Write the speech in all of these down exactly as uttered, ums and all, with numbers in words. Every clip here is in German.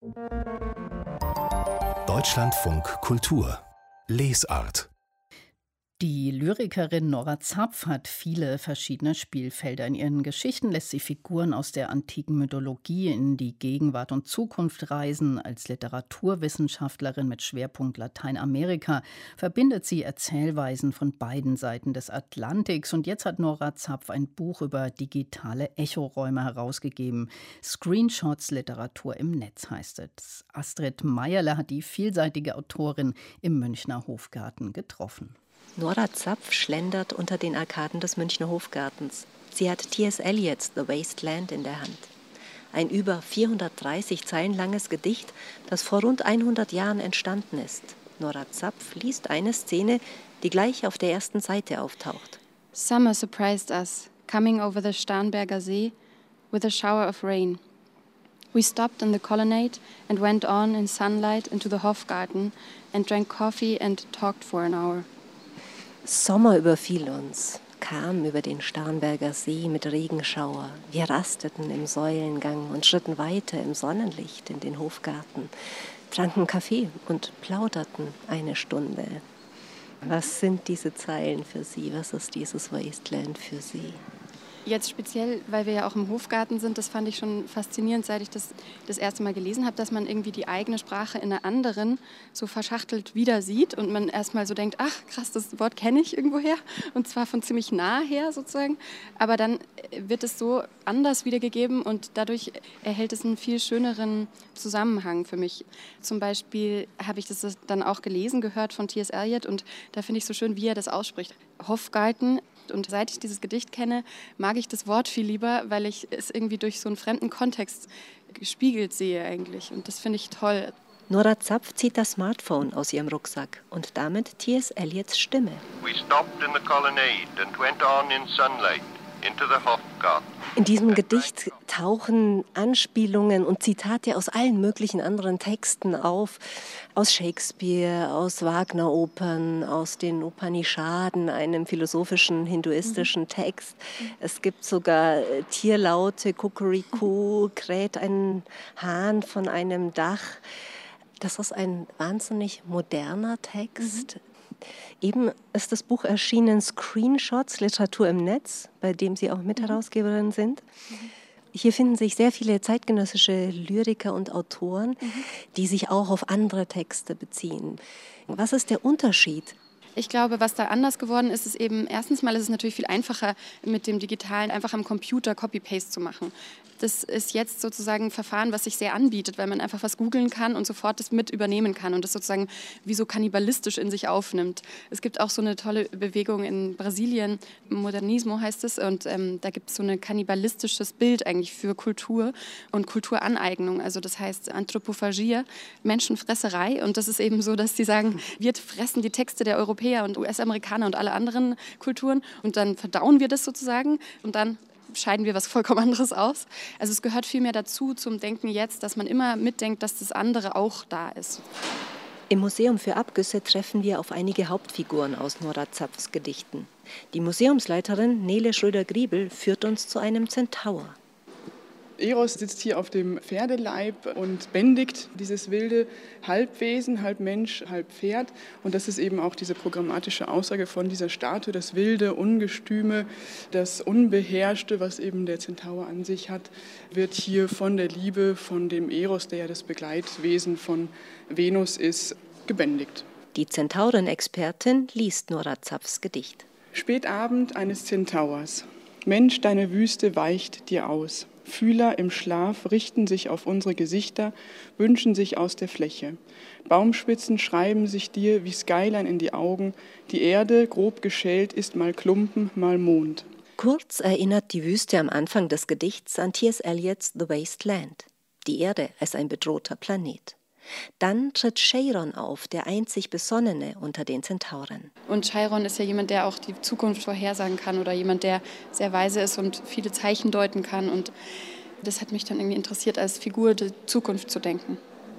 Deutschlandfunk Kultur Lesart. Die Lyrikerin Nora Zapf hat viele verschiedene Spielfelder. In ihren Geschichten lässt sie Figuren aus der antiken Mythologie in die Gegenwart und Zukunft reisen. Als Literaturwissenschaftlerin mit Schwerpunkt Lateinamerika verbindet sie Erzählweisen von beiden Seiten des Atlantiks. Und jetzt hat Nora Zapf ein Buch über digitale Echoräume herausgegeben. Screenshots Literatur im Netz heißt es. Astrid Meierle hat die vielseitige Autorin im Münchner Hofgarten getroffen. Nora Zapf schlendert unter den Arkaden des Münchner Hofgartens. Sie hat T S Eliots The Waste Land in der Hand. Ein über vierhundertdreißig Zeilen langes Gedicht, das vor rund hundert Jahren entstanden ist. Nora Zapf liest eine Szene, die gleich auf der ersten Seite auftaucht. Summer surprised us, coming over the Starnberger See with a shower of rain. We stopped in the colonnade and went on in sunlight into the Hofgarten and drank coffee and talked for an hour. Sommer überfiel uns, kam über den Starnberger See mit Regenschauer. Wir rasteten im Säulengang und schritten weiter im Sonnenlicht in den Hofgarten, tranken Kaffee und plauderten eine Stunde. Was sind diese Zeilen für Sie? Was ist dieses Wasteland für Sie? Jetzt speziell, weil wir ja auch im Hofgarten sind, das fand ich schon faszinierend, seit ich das das erste Mal gelesen habe, dass man irgendwie die eigene Sprache in einer anderen so verschachtelt wieder sieht und man erstmal so denkt, ach krass, das Wort kenne ich irgendwoher und zwar von ziemlich nah her sozusagen, aber dann wird es so anders wiedergegeben und dadurch erhält es einen viel schöneren Zusammenhang für mich. Zum Beispiel habe ich das dann auch gelesen, gehört von T S Eliot und da finde ich so schön, wie er das ausspricht. Hofgarten. Und seit ich dieses Gedicht kenne, mag ich das Wort viel lieber, weil ich es irgendwie durch so einen fremden Kontext gespiegelt sehe eigentlich. Und das finde ich toll. Nora Zapf zieht das Smartphone aus ihrem Rucksack und damit T S Eliots Stimme. We stopped in the colonnade and went on in sunlight into the Hofgarten. In diesem Gedicht tauchen Anspielungen und Zitate aus allen möglichen anderen Texten auf. Aus Shakespeare, aus Wagner-Opern, aus den Upanishaden, einem philosophischen hinduistischen Text. Es gibt sogar Tierlaute, Kuckuriku, kräht ein Hahn von einem Dach. Das ist ein wahnsinnig moderner Text. Mhm. Eben ist das Buch erschienen, Screenshots, Literatur im Netz, bei dem Sie auch Mitherausgeberin sind. Mhm. Hier finden sich sehr viele zeitgenössische Lyriker und Autoren, mhm. die sich auch auf andere Texte beziehen. Was ist der Unterschied? Ich glaube, was da anders geworden ist, ist eben, erstens mal ist es natürlich viel einfacher, mit dem Digitalen einfach am Computer Copy-Paste zu machen. Das ist jetzt sozusagen ein Verfahren, was sich sehr anbietet, weil man einfach was googeln kann und sofort das mit übernehmen kann und das sozusagen wie so kannibalistisch in sich aufnimmt. Es gibt auch so eine tolle Bewegung in Brasilien, Modernismo heißt es, und ähm, da gibt es so ein kannibalistisches Bild eigentlich für Kultur und Kulturaneignung. Also das heißt Anthropophagie, Menschenfresserei, und das ist eben so, dass sie sagen, wir fressen die Texte der Europäer und U S-Amerikaner und alle anderen Kulturen und dann verdauen wir das sozusagen und dann scheiden wir was vollkommen anderes aus. Also es gehört viel mehr dazu zum Denken jetzt, dass man immer mitdenkt, dass das andere auch da ist. Im Museum für Abgüsse treffen wir auf einige Hauptfiguren aus Nora Zapfs Gedichten. Die Museumsleiterin Nele Schröder-Griebel führt uns zu einem Zentaur. Eros sitzt hier auf dem Pferdeleib und bändigt dieses wilde Halbwesen, halb Mensch, halb Pferd. Und das ist eben auch diese programmatische Aussage von dieser Statue, das wilde, ungestüme, das Unbeherrschte, was eben der Zentaur an sich hat, wird hier von der Liebe, von dem Eros, der ja das Begleitwesen von Venus ist, gebändigt. Die Zentauren-Expertin liest Nora Zapfs Gedicht. Spätabend eines Zentaurs. Mensch, deine Wüste weicht dir aus. Fühler im Schlaf richten sich auf unsere Gesichter, wünschen sich aus der Fläche. Baumspitzen schreiben sich dir wie Skyline in die Augen. Die Erde, grob geschält, ist mal Klumpen, mal Mond. Kurz erinnert die Wüste am Anfang des Gedichts an T S Eliots The Waste Land. Die Erde als ein bedrohter Planet. Dann tritt Chiron auf, der einzig Besonnene unter den Zentauren. Und Chiron ist ja jemand, der auch die Zukunft vorhersagen kann oder jemand, der sehr weise ist und viele Zeichen deuten kann. Und das hat mich dann irgendwie interessiert, als Figur die Zukunft zu denken.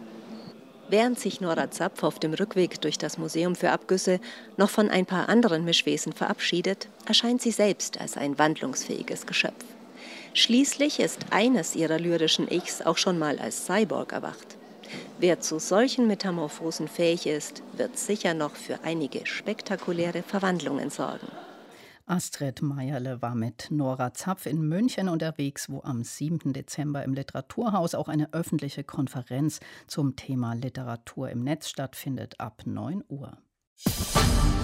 Während sich Nora Zapf auf dem Rückweg durch das Museum für Abgüsse noch von ein paar anderen Mischwesen verabschiedet, erscheint sie selbst als ein wandlungsfähiges Geschöpf. Schließlich ist eines ihrer lyrischen Ichs auch schon mal als Cyborg erwacht. Wer zu solchen Metamorphosen fähig ist, wird sicher noch für einige spektakuläre Verwandlungen sorgen. Astrid Meierle war mit Nora Zapf in München unterwegs, wo am siebten Dezember im Literaturhaus auch eine öffentliche Konferenz zum Thema Literatur im Netz stattfindet ab neun Uhr.